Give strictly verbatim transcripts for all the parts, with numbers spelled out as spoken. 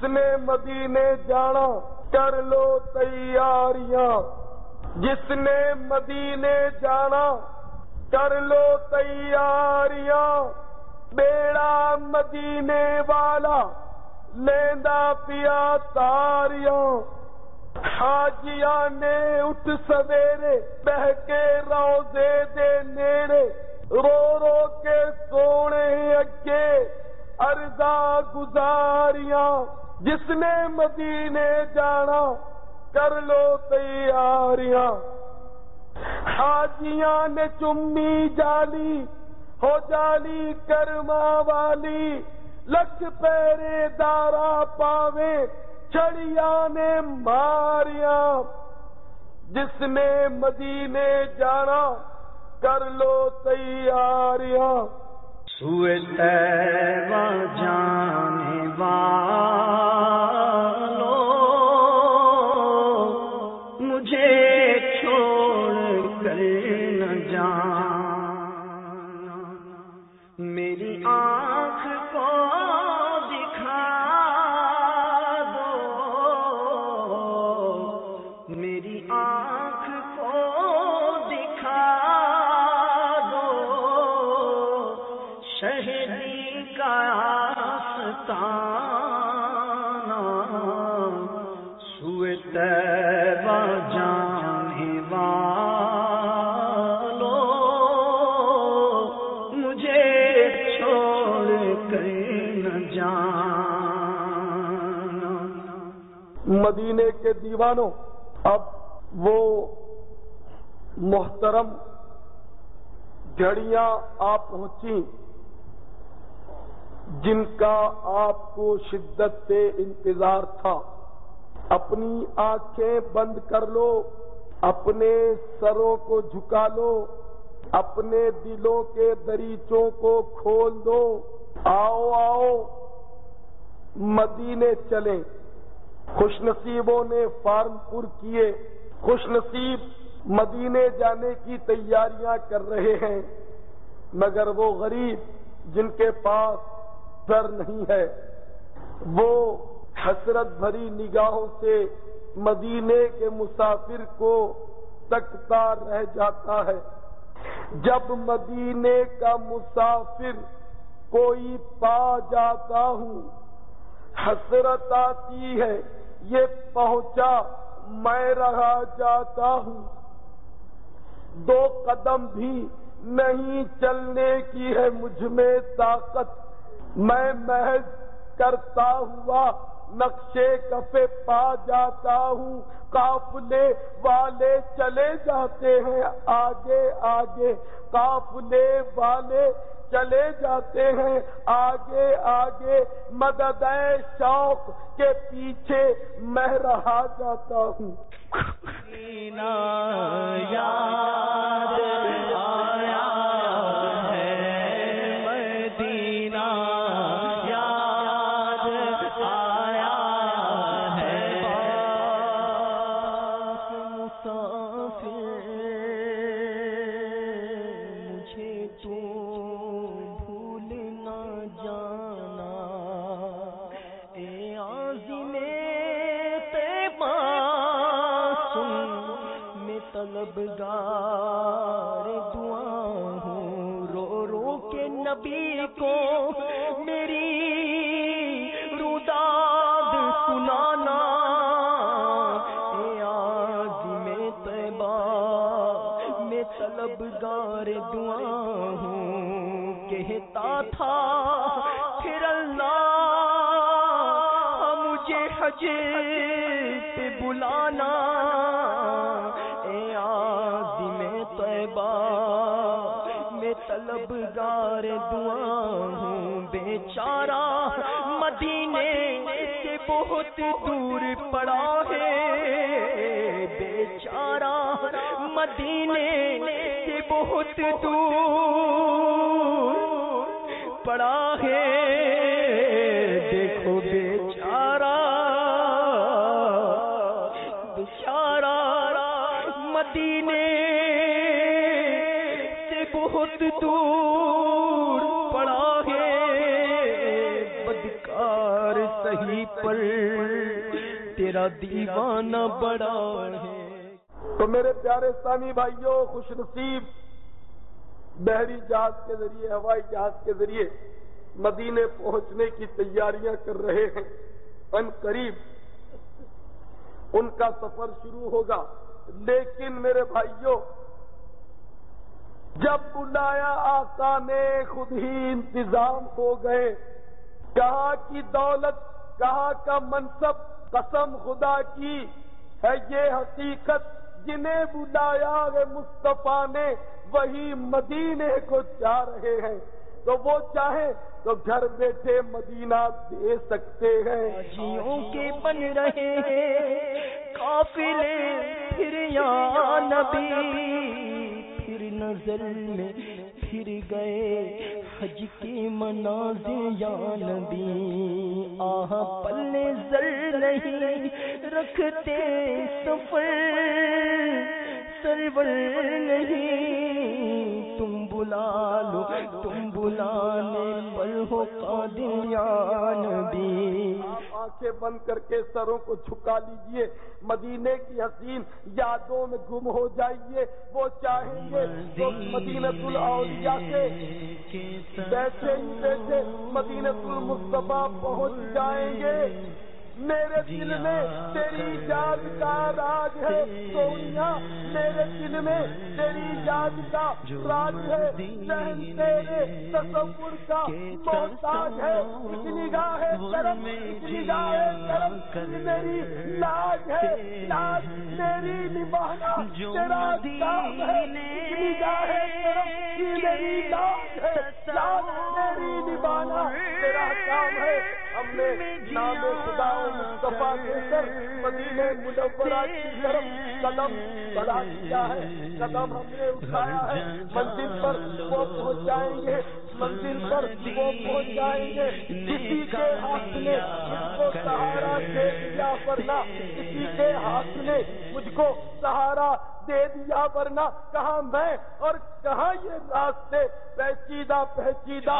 نے مدینے جانا کر لو تیاریاں، جس نے مدینے جانا کر لو تیاریاں، بیڑا مدینے والا لیندا پیا تاریاں، حاجیاں نے اٹھ سویرے بہ کے روزے دے نیڑے، رو رو کے سونے اگے عرضا گزاریاں، جس نے مدینے جانا کر لو تیاریاں، حاجیاں نے چمی جالی ہو جالی کرما والی، لکھ پیرے دارا پاوے چھڑیاں نے ماریاں، جس نے مدینے جانا کر لو تیاریاں۔ سوئے طیبہ جانے والو مجھے چھوڑ کر نہ جانا، میری آنکھ کو دکھا دو، میری آنکھ کو دکھا دو، شہدی کا آستانہ، سوئے طیبہ جانے والو مجھے چھوڑ کر نہ جانا۔ مدینے کے دیوانوں، اب وہ محترم گھڑیاں آ پہنچی جن کا آپ کو شدت سے انتظار تھا۔ اپنی آنکھیں بند کر لو، اپنے سروں کو جھکا لو، اپنے دلوں کے دریچوں کو کھول دو، آؤ آؤ مدینے چلیں۔ خوش نصیبوں نے فارم پر کیے، خوش نصیب مدینے جانے کی تیاریاں کر رہے ہیں، مگر وہ غریب جن کے پاس سر نہیں ہے، وہ حسرت بھری نگاہوں سے مدینے کے مسافر کو تکتا رہ جاتا ہے۔ جب مدینے کا مسافر کوئی پا جاتا ہوں، حسرت آتی ہے یہ پہنچا میں رہا جاتا ہوں، دو قدم بھی نہیں چلنے کی ہے مجھ میں طاقت، میں محض کرتا ہوا نقشے کفے پا جاتا ہوں، قافلے والے چلے جاتے ہیں آگے آگے، قافلے والے چلے جاتے ہیں آگے آگے، مدد شوق کے پیچھے میں رہا جاتا ہوں۔ مدینہ یاد آیا ہے، مدینہ یاد آیا ہے، مسافر مجھے تو بھول نہ جانا، اے عازم طیبہ سن میں طلبگار دعا ہوں، رو رو کے نبی کو میری روداد سنانا، اے عازم طیبہ میں طلبگار دعا ہوں، کہتا تھا پھر اللہ مجھے حج پہ بلانا، اے عازم طیبہ میں طلبگار دعا ہوں، بیچارہ مدینے سے بہت دور پڑا ہے، بیچارہ مدینے سے بہت دور پڑا ہے، دیکھو بیچارہ بیچارہ مدینے سے بہت دور پڑا ہے، بدکار صحیح پر تیرا دیوانہ بڑا ہے۔ تو میرے پیارے سامی بھائیوں، خوش نصیب بحری جہاز کے ذریعے، ہوائی جہاز کے ذریعے مدینے پہنچنے کی تیاریاں کر رہے ہیں۔ ان قریب ان کا سفر شروع ہوگا، لیکن میرے بھائیوں جب بلایا آقا نے خود ہی انتظام ہو گئے۔ کہاں کی دولت، کہاں کا منصب، قسم خدا کی ہے یہ حقیقت، جنہیں بلایا ہے مصطفیٰ نے وہی مدینے کو جا رہے ہیں۔ تو وہ چاہیں تو گھر بیٹھے مدینہ دے سکتے ہیں۔ حاجیوں کے بن رہے ہیں قافلے پھر یا نبی، پھر نظر میں پھر گئے حج کے مناظر یا نبی۔ آہ پلے زر نہیں رکھتے سفر سرور نہیں، تم بلا لو تم بلانے پر ہو قادر یا نبی۔ آنکھیں بند کر کے سروں کو جھکا لیجئے، مدینے کی حسین یادوں میں گم ہو جائیے۔ وہ چاہیں گے تو مدینۃ الاولیاء سے بیٹھے ہی بیٹھے مدینۃ المصطفیٰ پہنچ جائیں گے۔ میرے دل میں تیری یاد کا راج ہے سونیا، میرے دل میں تیری یاد کا راج ہے، ذہن تیرے تصور کا محتاج ہے۔ اس نگاہ کرم، اس نگاہ کرم میری لاج ہے، لاج میری نبھانا تیرا کام ہے۔ اس نگاہ کرم کی میری لاج ہے، لاج میری نبھانا تیرا کام ہے۔ ہم نے نام خدا مصطفیٰ دے کر مدینہ منورہ کی طرف قدم بڑھا دیا ہے، قدم ہم نے اٹھایا ہے۔ منزل پر وہ پہنچ جائیں گے، منزل پر وہ پہنچ جائیں گے۔ کسی کے ہاتھ نے مجھ کو سہارا دے دیا ورنہ، کسی کے ہاتھ نے مجھ کو سہارا دے دیا ورنہ کہاں میں اور کہاں یہ راستے پیچیدہ پیچیدہ۔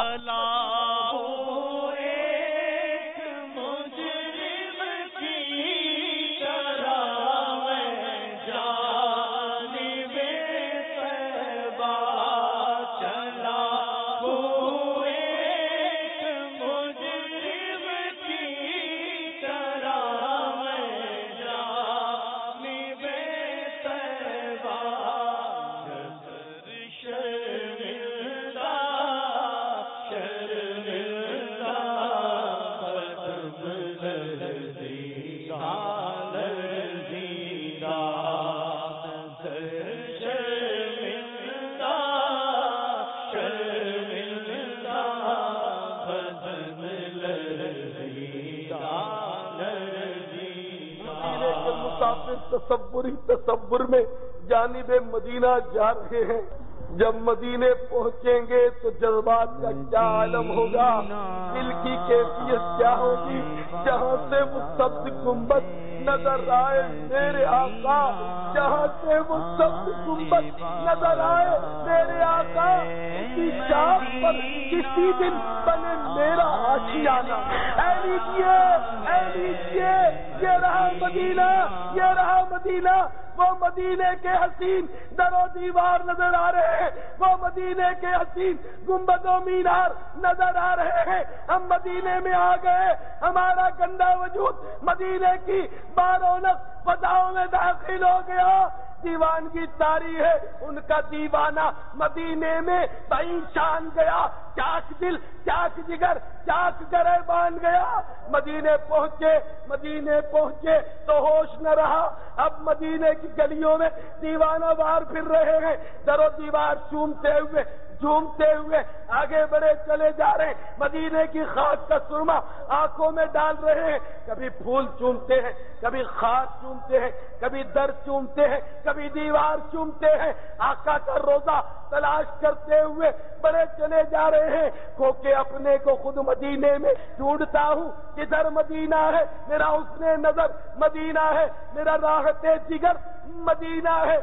تصور ہی تصور میں جانب مدینہ جا رہے ہیں۔ جب مدینے پہنچیں گے تو جذبات کا کیا عالم ہوگا، دل کی کیفیت کیا ہوگی، جہاں سے وہ سبز گنبد نظر آئے میرے آقا، جہاں سے وہ سبز گنبد نظر آئے میرے آقا، اسی چاک پر کسی دن بنے میرا آشیانہ۔ اے لیجیے اے لیجیے، یہ رہا مدینہ، یہ رہا مدینہ، وہ مدینے کے حسین در و دیوار نظر آ رہے ہیں، وہ مدینے کے حسین گنبد و مینار نظر آ رہے ہیں۔ ہم مدینے میں آ گئے، ہمارا گندا وجود مدینے کی بارونق فضاؤں میں داخل ہو گیا۔ دیوانگی تاری ہے ان کا دیوانہ مدینے میں بہی شان گیا، چاک دل چاک جگر چاک گرے باندھ گیا۔ مدینے پہنچے مدینے پہنچے تو ہوش نہ رہا، اب مدینے کی گلیوں میں دیوانہ وار پھر رہے ہیں، در و دیوار چومتے ہوئے جھومتے ہوئے آگے بڑھے چلے جا رہے ہیں، مدینے کی خاک کا سرما آنکھوں میں ڈال رہے ہیں۔ کبھی پھول چومتے ہیں، کبھی خاک چومتے ہیں، کبھی در چومتے ہیں، کبھی دیوار چومتے ہیں۔ آقا کا روزہ تلاش کرتے ہوئے بڑے چلے جا رہے ہیں، کھو کے اپنے کو خود مدینے میں ڈھونڈتا ہوں، کدھر مدینہ ہے میرا، حسن نظر مدینہ ہے میرا، راحت جگر مدینہ ہے۔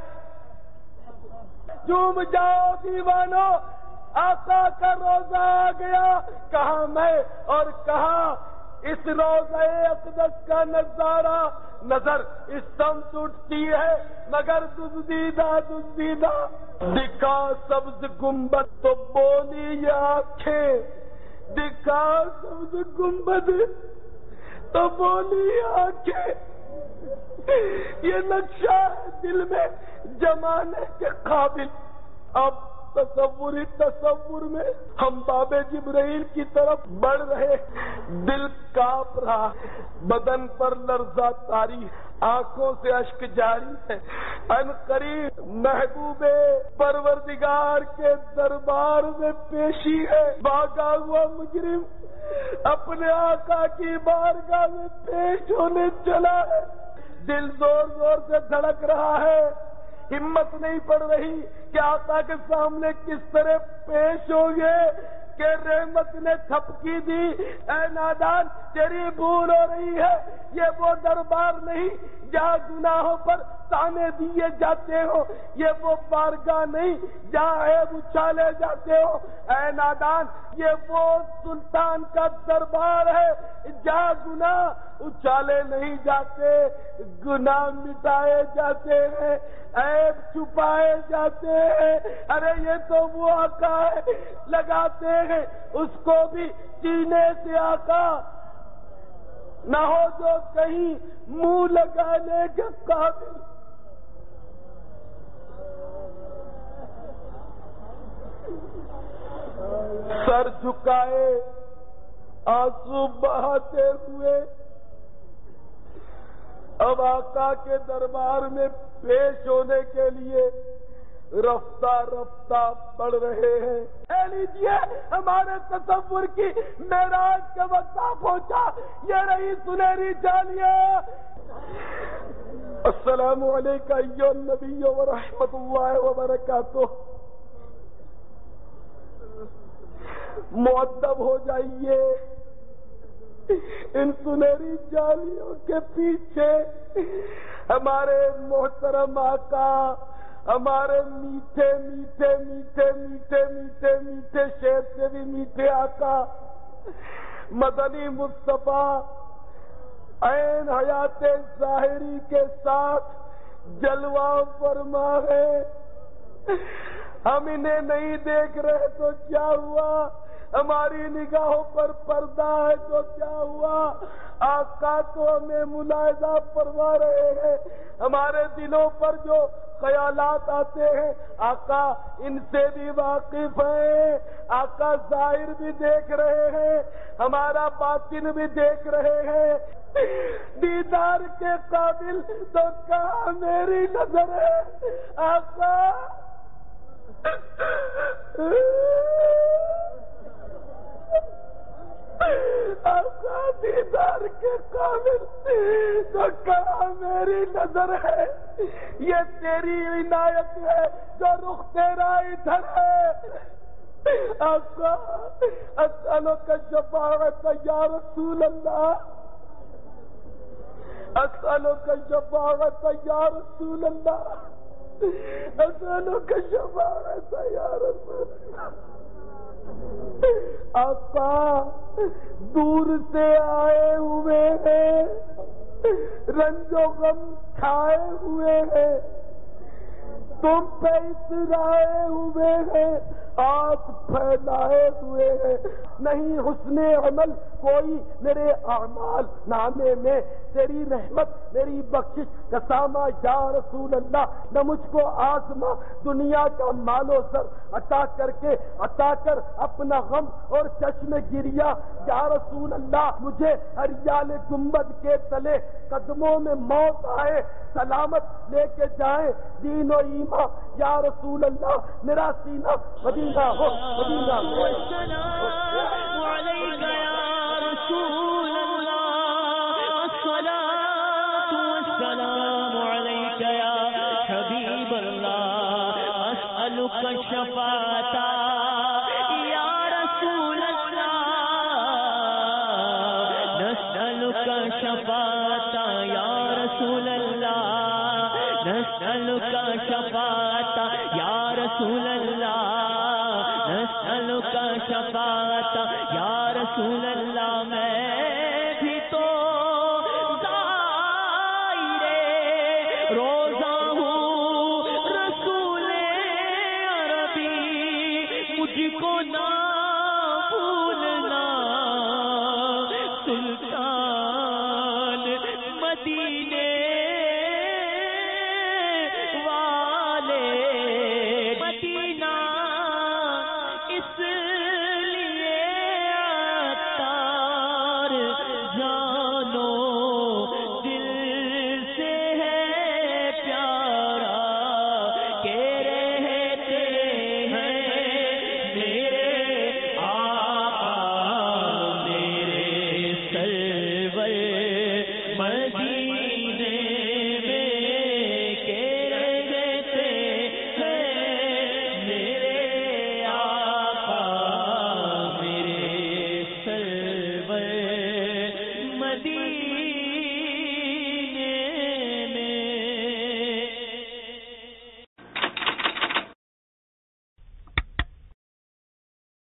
جھوم جاؤ دیوانو، آقا کا روزہ آ گیا، کہاں میں اور کہاں اس روضہ اقدس کا نظارہ نظر اس سمت اٹھتی ہے مگر دزدیدہ دزدیدہ دکھا سبز گنبد تو بولی یہ آنکھیں، دکھا سبز گنبد تو بولی یہ آنکھیں، یہ نقشہ ہے دل میں جمانے کے قابل۔ اب تصور ہی تصور میں ہم باب جبرائیل کی طرف بڑھ رہے، دل کانپ رہا، بدن پر لرزہ طاری، آنکھوں سے اشک جاری ہے۔ ان قریب محبوب پروردگار کے دربار میں پیشی ہے، بھاگا ہوا مجرم اپنے آقا کی بارگاہ میں پیش ہونے چلا ہے۔ دل زور زور سے دھڑک رہا ہے، ہمت نہیں پڑ رہی کہ آقا کے سامنے کس طرح پیش ہوں گے کہ رحمت نے تھپکی دی، اے نادان تیری بھول ہو رہی ہے، یہ وہ دربار نہیں جہاں گناہوں پر تانے دیے جاتے ہو، یہ وہ بارگاہ نہیں جہاں عیب اچھالے جاتے ہو، اے نادان یہ وہ سلطان کا دربار ہے جہاں گناہ اچھالے نہیں جاتے، گناہ مٹائے جاتے ہیں، عیب چھپائے جاتے ہیں۔ ارے یہ تو وہ آقا ہے، لگاتے ہیں اس کو بھی سینے سے آقا نہ ہو جو کہیں منہ لگانے کے قابل۔ سر جھکائے آنسو بہاتے ہوئے اب آقا کے دربار میں پیش ہونے کے لیے رفتہ رفتہ بڑھ رہے ہیں۔ اے لیجیے ہمارے تصور کی معراج کا وقت آ پہنچا، یہ رہی سنہری جالیاں۔ السلام علیکم ایھا النبی ورحمۃ اللہ وبرکاتہ۔ مؤدب ہو جائیے، ان سنہری جالیوں کے پیچھے ہمارے محترم آقا، ہمارے میٹھے میٹھے میٹھے میٹھے میٹھے میٹھے شیر سے بھی میٹھے آقا مدنی مصطفیٰ عین حیات ظاہری کے ساتھ جلوہ فرما ہے۔ ہم انہیں نہیں دیکھ رہے تو کیا ہوا، ہماری نگاہوں پر پردہ ہے تو کیا ہوا، آقا تو ہمیں ملاحظہ فرما رہے ہیں۔ ہمارے دلوں پر جو خیالات آتے ہیں آقا ان سے بھی واقف ہیں، آقا ظاہر بھی دیکھ رہے ہیں، ہمارا باطن بھی دیکھ رہے ہیں۔ دیدار کے قابل تو کہاں میری نظر ہے آقا، آقا دیدار کے قابل تو کہاں میری نظر ہے، یہ تیری عنایت ہے جو رخ تیرا ادھر ہے۔ آقا اسألک الشفاعۃ یا رسول اللہ، اسألک الشفاعۃ یا رسول اللہ، اسألک الشفاعۃ یا رسول اللہ۔ آقا دور سے آئے ہوئے ہیں، رنج و غم کھائے ہوئے ہیں، تم پہ اترائے ہوئے ہیں، آنکھ پھیلائے ہوئے ہیں، نہیں حسن عمل کوئی میرے اعمال نامے میں، تیری رحمت میری بخشش کا ساما یا رسول اللہ، نہ مجھ کو آزما دنیا کا مال و زر عطا کر کے عطا کر اپنا غم اور چشم گریا یا رسول اللہ، مجھے ہریال گنبد کے تلے قدموں میں موت آئے سلامت لے کے جائیں دین و ایمان یا رسول اللہ، میرا سینہ مدینہ ہو مدینہ ہو۔ السلام علیک یا رسول اللہ، الصلاۃ والسلام علیک یا حبیب اللہ، اسألک الشفاعۃ یا رسول اللہ، نسألک الشفاعۃ یا رسول اللہ، نسألک الشفاعۃ یا رسول اللہ، نسألک الشفاعۃ یا رسول اللہ۔ میں کو نہ بھولنا سلطان مدینے والے مدینہ اس لیے عطار جانو دل سے ہے پیارا کہ رہتے ہیں میرے آقا میرے سرور مدینہ